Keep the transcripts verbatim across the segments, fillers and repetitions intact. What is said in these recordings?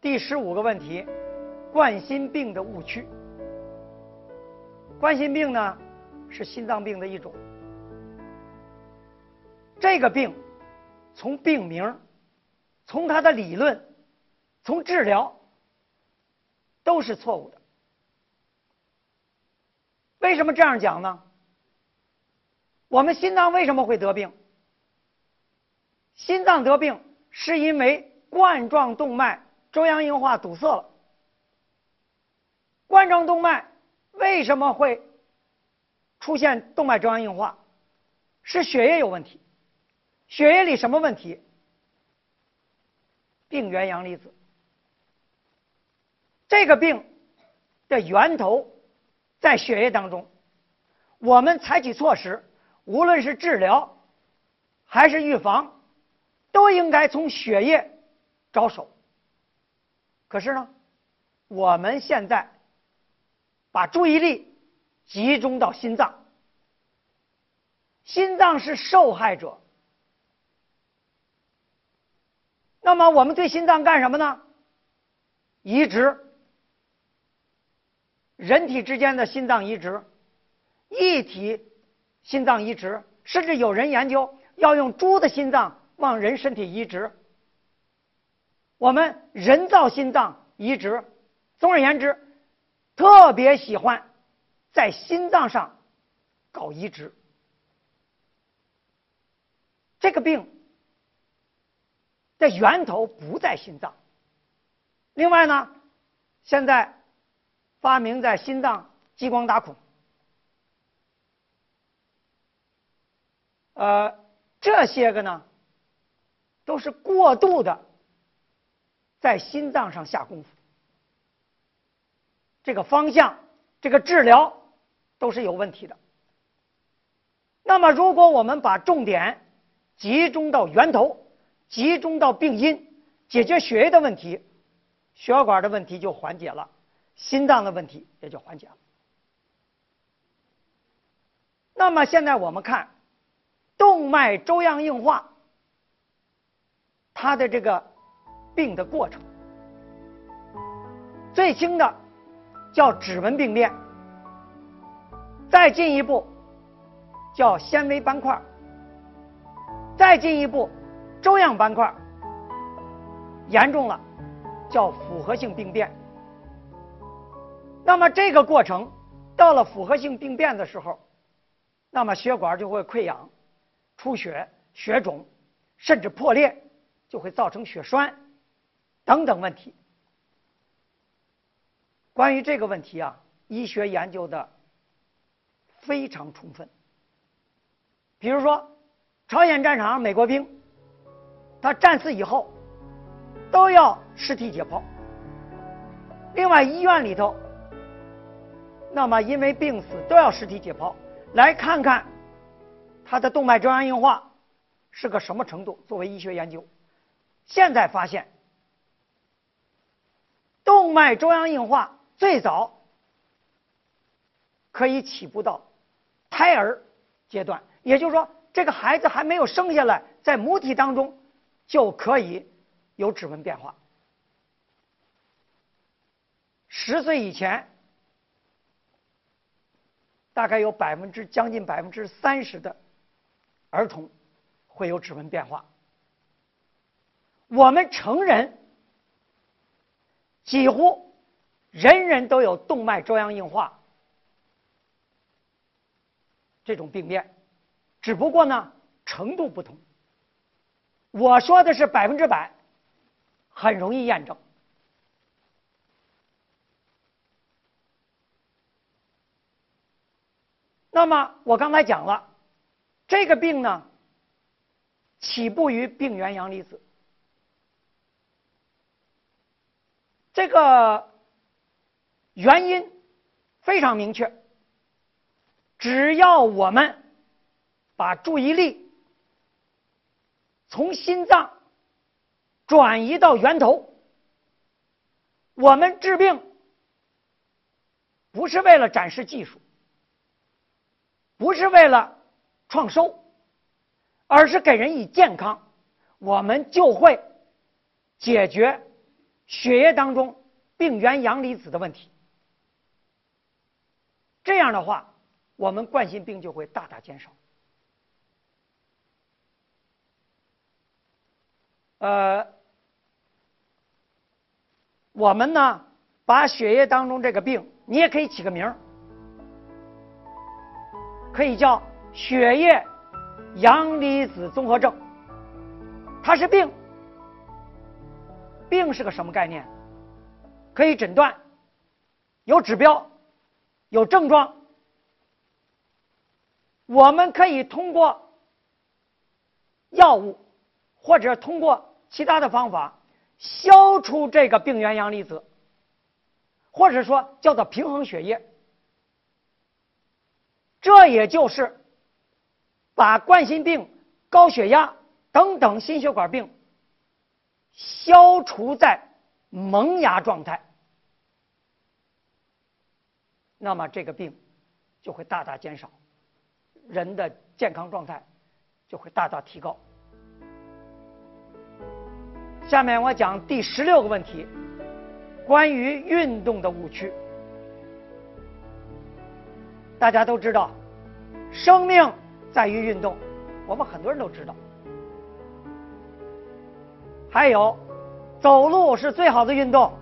第十五个问题，冠心病的误区。冠心病呢是心脏病的一种，这个病从病名、从它的理论、从治疗都是错误的。为什么这样讲呢？我们心脏为什么会得病？心脏得病是因为冠状动脉粥样硬化堵塞了。冠状动脉为什么会出现动脉粥样硬化？是血液有问题。血液里什么问题？病原阳离子。这个病的源头在血液当中，我们采取措施，无论是治疗还是预防，都应该从血液着手。可是呢，我们现在把注意力集中到心脏，心脏是受害者。那么我们对心脏干什么呢？移植，人体之间的心脏移植，一体心脏移植，甚至有人研究要用猪的心脏往人身体移植。我们人造心脏移植，总而言之，特别喜欢在心脏上搞移植。这个病的源头不在心脏。另外呢，现在发明在心脏激光打孔，呃，这些个呢，都是过度的在心脏上下功夫。这个方向，这个治疗都是有问题的。那么，如果我们把重点集中到源头，集中到病因，解决血液的问题，血管的问题就缓解了，心脏的问题也就缓解了。那么现在我们看动脉粥样硬化它的这个病的过程，最轻的叫指纹病变，再进一步叫纤维斑块，再进一步粥样斑块，严重了叫复合性病变。那么这个过程到了复合性病变的时候，那么血管就会溃疡、出血、血肿，甚至破裂，就会造成血栓等等问题。关于这个问题啊，医学研究的非常充分。比如说朝鲜战场美国兵，他战死以后都要尸体解剖。另外医院里头，那么因为病死都要尸体解剖，来看看他的动脉粥样硬化是个什么程度，作为医学研究。现在发现动脉粥样硬化最早可以起步到胎儿阶段，也就是说这个孩子还没有生下来，在母体当中就可以有指纹变化。十岁以前大概有百分之将近百分之三十的儿童会有指纹变化。我们成人几乎人人都有动脉粥样硬化这种病变，只不过呢程度不同。我说的是百分之百，很容易验证。那么我刚才讲了，这个病呢起步于病原阳离子。这个原因非常明确，只要我们把注意力从心脏转移到源头，我们治病不是为了展示技术，不是为了创收，而是给人以健康，我们就会解决血液当中病原阳离子的问题。这样的话，我们冠心病就会大大减少。呃，我们呢，把血液当中这个病，你也可以起个名儿，可以叫血液阳离子综合症。它是病，病是个什么概念？可以诊断，有指标，有症状。我们可以通过药物或者通过其他的方法消除这个病原阳离子，或者说叫做平衡血液。这也就是把冠心病、高血压等等心血管病消除在萌芽状态，那么这个病就会大大减少，人的健康状态就会大大提高。下面我讲第十六个问题，关于运动的误区。大家都知道，生命在于运动，我们很多人都知道。还有，走路是最好的运动。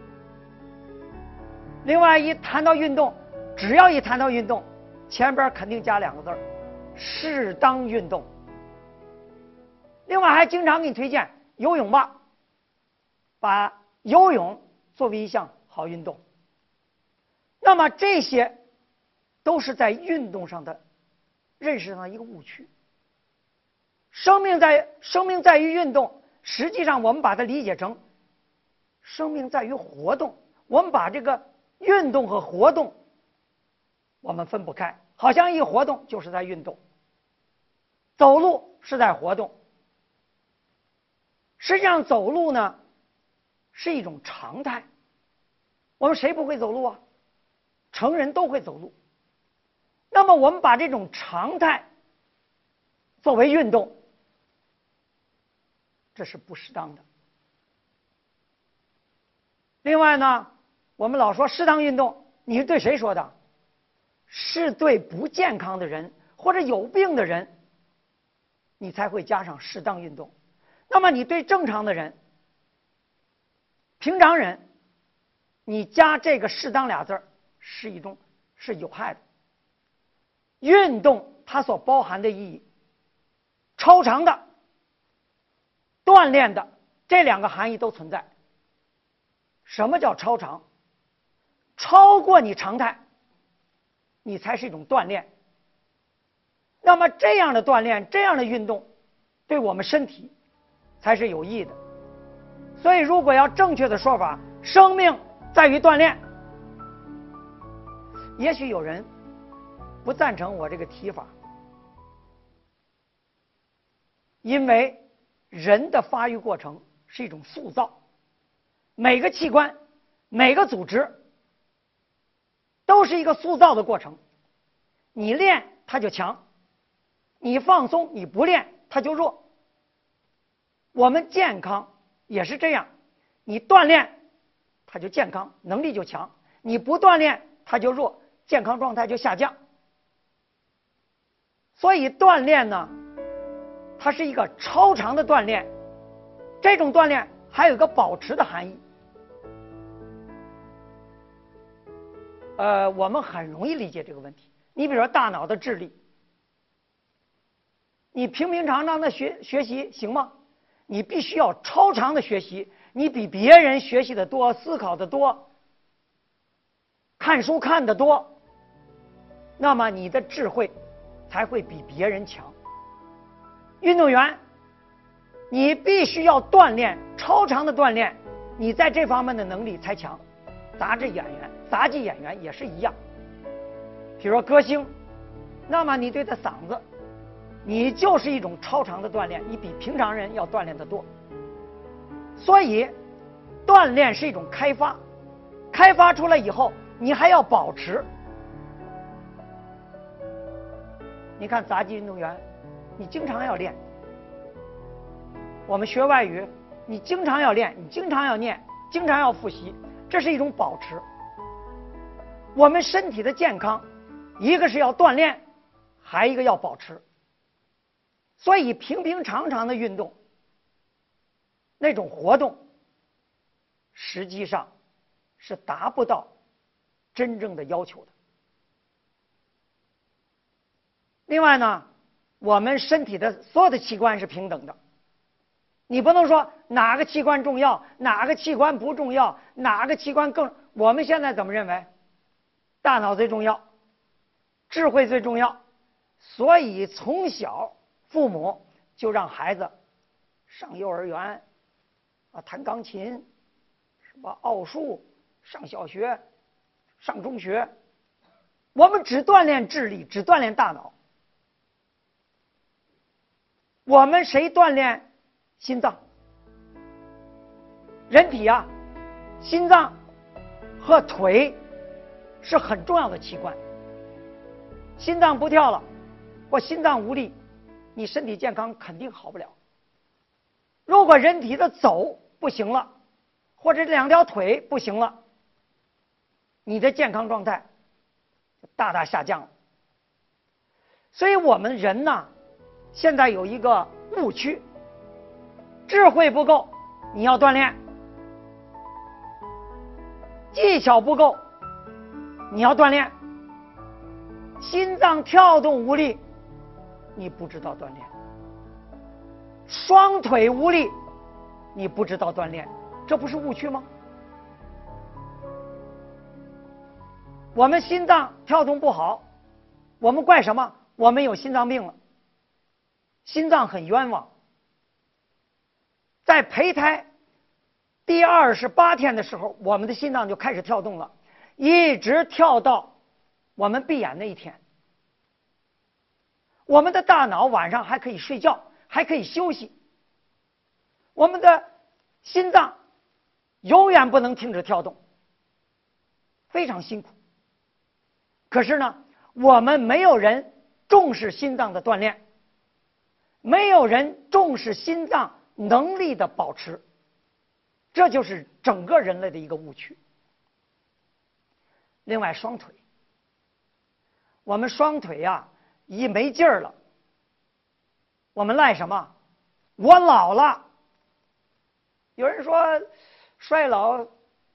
另外，一谈到运动，只要一谈到运动，前边肯定加两个字儿：适当运动。另外，还经常给你推荐游泳吧，把游泳作为一项好运动。那么这些都是在运动上的认识上的一个误区。生命在生命在于运动，实际上我们把它理解成生命在于活动。我们把这个运动和活动我们分不开，好像一活动就是在运动，走路是在活动。实际上走路呢是一种常态，我们谁不会走路啊？成人都会走路。那么我们把这种常态作为运动，这是不适当的。另外呢，我们老说适当运动，你是对谁说的？是对不健康的人或者有病的人，你才会加上适当运动。那么你对正常的人、平常人，你加这个适当俩字儿是一种是有害的。运动它所包含的意义，超常的、锻炼的，这两个含义都存在。什么叫超常？超过你常态，你才是一种锻炼。那么这样的锻炼，这样的运动，对我们身体才是有益的。所以如果要正确的说法，生命在于锻炼。也许有人不赞成我这个提法，因为人的发育过程是一种塑造，每个器官、每个组织都是一个塑造的过程。你练它就强，你放松你不练它就弱。我们健康也是这样，你锻炼它就健康，能力就强；你不锻炼它就弱，健康状态就下降。所以锻炼呢，它是一个超常的锻炼，这种锻炼还有一个保持的含义。呃，我们很容易理解这个问题。你比如说大脑的智力，你平平常常的学学习行吗？你必须要超常的学习，你比别人学习的多，思考的多，看书看得多，那么你的智慧才会比别人强。运动员，你必须要锻炼，超常的锻炼，你在这方面的能力才强。杂志演员、杂技演员也是一样。比如说歌星，那么你对他嗓子，你就是一种超常的锻炼，你比平常人要锻炼得多。所以，锻炼是一种开发，开发出来以后，你还要保持。你看杂技运动员，你经常要练；我们学外语，你经常要练，你经常要念， 经常要复习，这是一种保持。我们身体的健康，一个是要锻炼，还一个要保持。所以平平常常的运动，那种活动，实际上是达不到真正的要求的。另外呢，我们身体的所有的器官是平等的，你不能说哪个器官重要，哪个器官不重要，哪个器官更……我们现在怎么认为？大脑最重要，智慧最重要，所以从小父母就让孩子上幼儿园啊，弹钢琴，什么奥数，上小学，上中学，我们只锻炼智力，只锻炼大脑。我们谁锻炼心脏？人体啊，心脏和腿是很重要的器官。心脏不跳了，或心脏无力，你身体健康肯定好不了。如果人体的走不行了，或者两条腿不行了，你的健康状态就大大下降了。所以我们人呢，现在有一个误区，智慧不够，你要锻炼；技巧不够，你要锻炼；心脏跳动无力，你不知道锻炼；双腿无力，你不知道锻炼，这不是误区吗？我们心脏跳动不好，我们怪什么？我们有心脏病了。心脏很冤枉，在胚胎第二十八天的时候，我们的心脏就开始跳动了，一直跳到我们闭眼那一天。我们的大脑晚上还可以睡觉，还可以休息，我们的心脏永远不能停止跳动，非常辛苦。可是呢，我们没有人重视心脏的锻炼，没有人重视心脏能力的保持，这就是整个人类的一个误区。另外，双腿，我们双腿呀、啊、一没劲儿了，我们赖什么？我老了。有人说衰老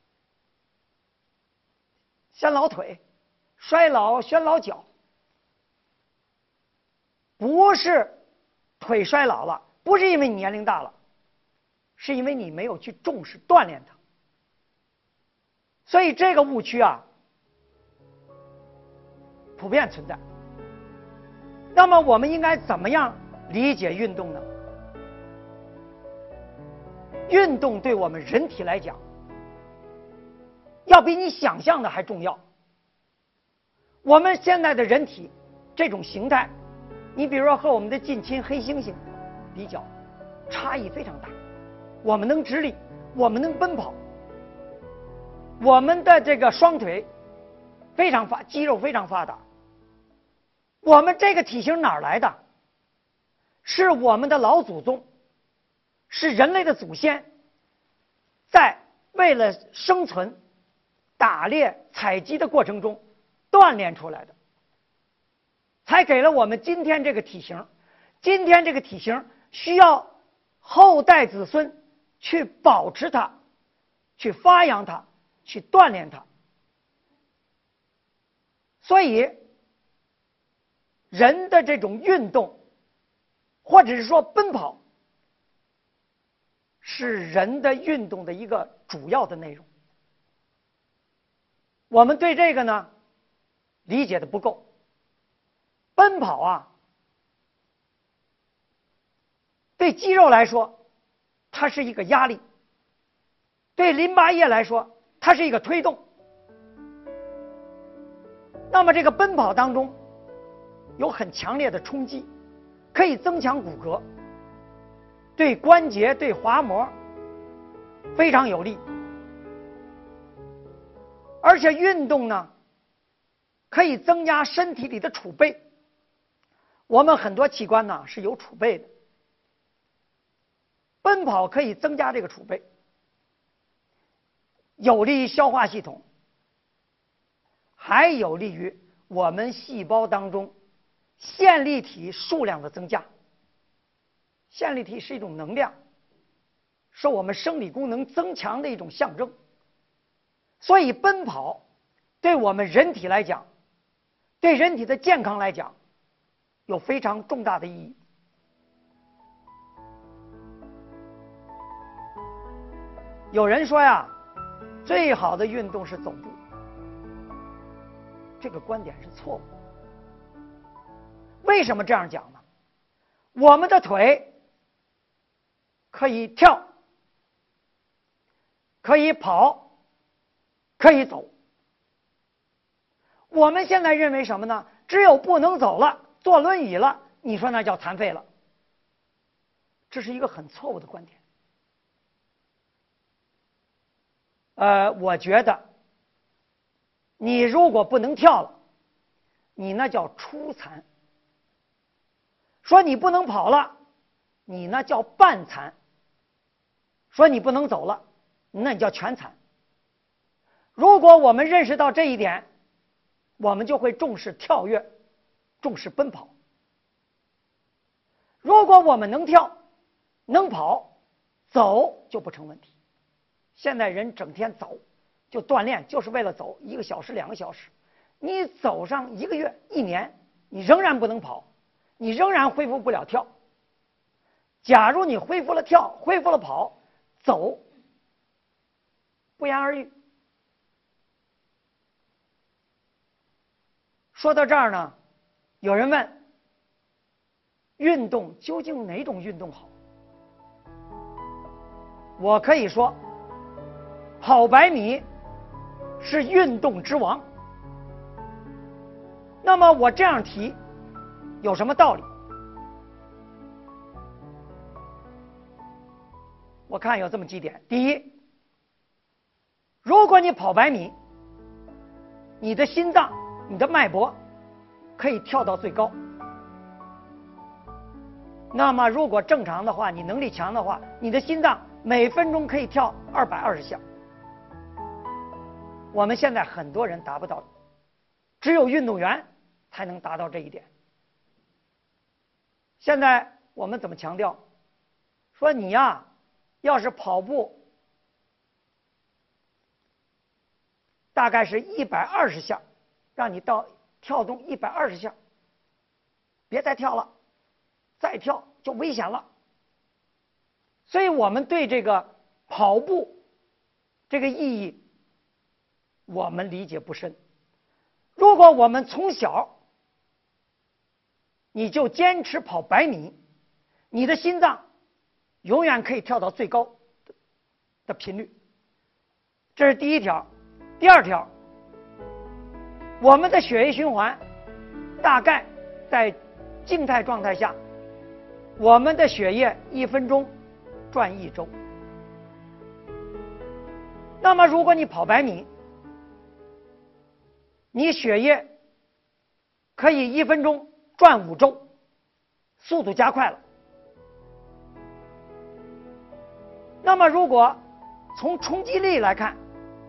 先老腿，衰老先老脚，不是腿衰老了，不是因为你年龄大了，是因为你没有去重视锻炼它。所以这个误区啊，普遍存在。那么我们应该怎么样理解运动呢？运动对我们人体来讲，要比你想象的还重要。我们现在的人体这种形态，你比如说和我们的近亲黑猩猩比较，差异非常大。我们能直立，我们能奔跑，我们的这个双腿非常发，肌肉非常发达。我们这个体型哪儿来的？是我们的老祖宗，是人类的祖先，在为了生存、打猎、采集的过程中锻炼出来的，才给了我们今天这个体型。今天这个体型需要后代子孙去保持它，去发扬它，去锻炼它。所以人的这种运动，或者是说奔跑，是人的运动的一个主要的内容。我们对这个呢理解的不够。奔跑啊，对肌肉来说它是一个压力，对淋巴液来说它是一个推动。那么这个奔跑当中有很强烈的冲击，可以增强骨骼，对关节、对滑膜非常有利。而且运动呢，可以增加身体里的储备。我们很多器官呢是有储备的，奔跑可以增加这个储备。 有利于消化系统，还有利于我们细胞当中线粒体数量的增加。线粒体是一种能量，是我们生理功能增强的一种象征。所以奔跑对我们人体来讲，对人体的健康来讲，有非常重大的意义。有人说呀，最好的运动是走步，这个观点是错误。为什么这样讲呢？我们的腿可以跳，可以跑，可以走。我们现在认为什么呢？只有不能走了，坐轮椅了，你说那叫残废了。这是一个很错误的观点。呃，我觉得你如果不能跳了，你那叫初残；说你不能跑了，你那叫半残；说你不能走了，那你叫全残。如果我们认识到这一点，我们就会重视跳跃，重视奔跑。如果我们能跳，能跑，走就不成问题。现在人整天走，就锻炼，就是为了走一个小时、两个小时。你走上一个月、一年，你仍然不能跑，你仍然恢复不了跳。假如你恢复了跳，恢复了跑，走不言而喻。说到这儿呢，有人问：运动究竟哪种运动好？我可以说，跑百米是运动之王。那么我这样提有什么道理？我看有这么几点。第一，如果你跑百米，你的心脏、你的脉搏可以跳到最高。那么如果正常的话，你能力强的话，你的心脏每分钟可以跳二百二十下。我们现在很多人达不到，只有运动员才能达到这一点。现在我们怎么强调？说你呀，要是跑步大概是一百二十下，让你到跳动一百二十下，别再跳了，再跳就危险了。所以我们对这个跑步这个意义，我们理解不深。如果我们从小你就坚持跑百米，你的心脏永远可以跳到最高的频率。这是第一条。第二条，我们的血液循环大概在静态状态下，我们的血液一分钟转一周。那么如果你跑百米，你血液可以一分钟转五周，速度加快了。那么如果从冲击力来看，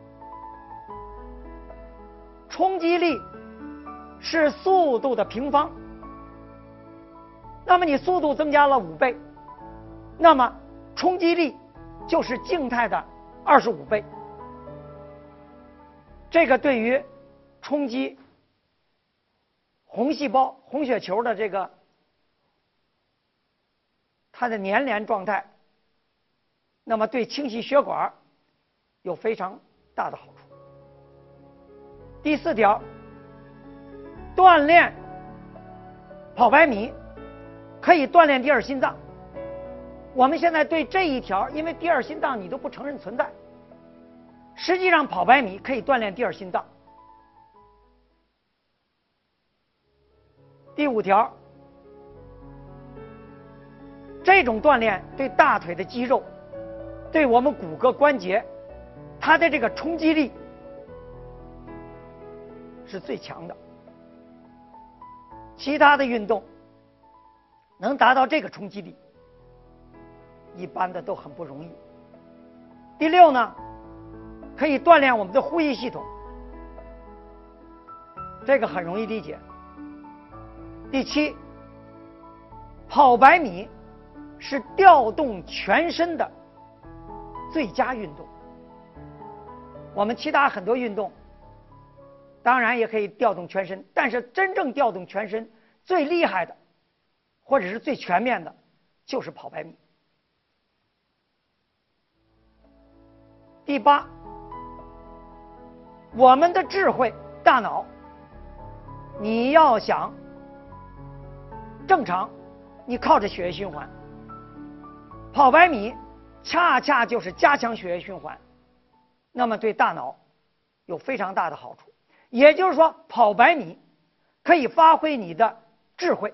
冲击力是速度的平方，那么你速度增加了五倍，那么冲击力就是静态的二十五倍。这个对于冲击红细胞、红血球的这个它的粘连状态，那么对清洗血管有非常大的好处。第四条，锻炼跑百米可以锻炼第二心脏。我们现在对这一条，因为第二心脏你都不承认存在，实际上跑百米可以锻炼第二心脏。第五条，这种锻炼对大腿的肌肉，对我们骨骼关节，它的这个冲击力是最强的。其他的运动能达到这个冲击力，一般的都很不容易。第六呢， 可以锻炼我们的呼吸系统，这个很容易理解。第七，跑百米是调动全身的最佳运动。我们其他很多运动当然也可以调动全身，但是真正调动全身最厉害的或者是最全面的就是跑百米。第八，我们的智慧大脑，你要想正常，你靠着血液循环，跑百米恰恰就是加强血液循环，那么对大脑有非常大的好处。也就是说，跑百米可以发挥你的智慧。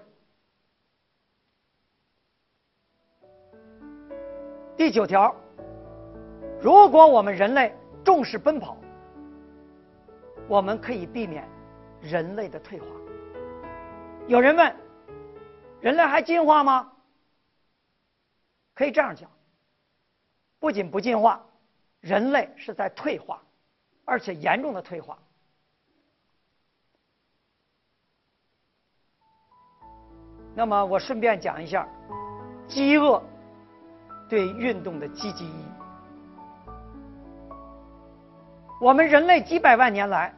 第九条，如果我们人类重视奔跑，我们可以避免人类的退化。有人问，人类还进化吗？可以这样讲，不仅不进化，人类是在退化，而且严重的退化。那么我顺便讲一下饥饿对运动的积极意义。我们人类几百万年来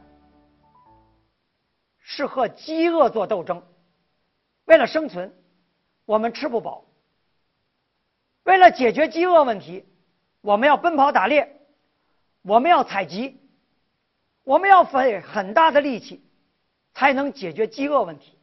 是和饥饿做斗争，为了生存，我们吃不饱；为了解决饥饿问题，我们要奔跑打猎，我们要采集，我们要费很大的力气才能解决饥饿问题。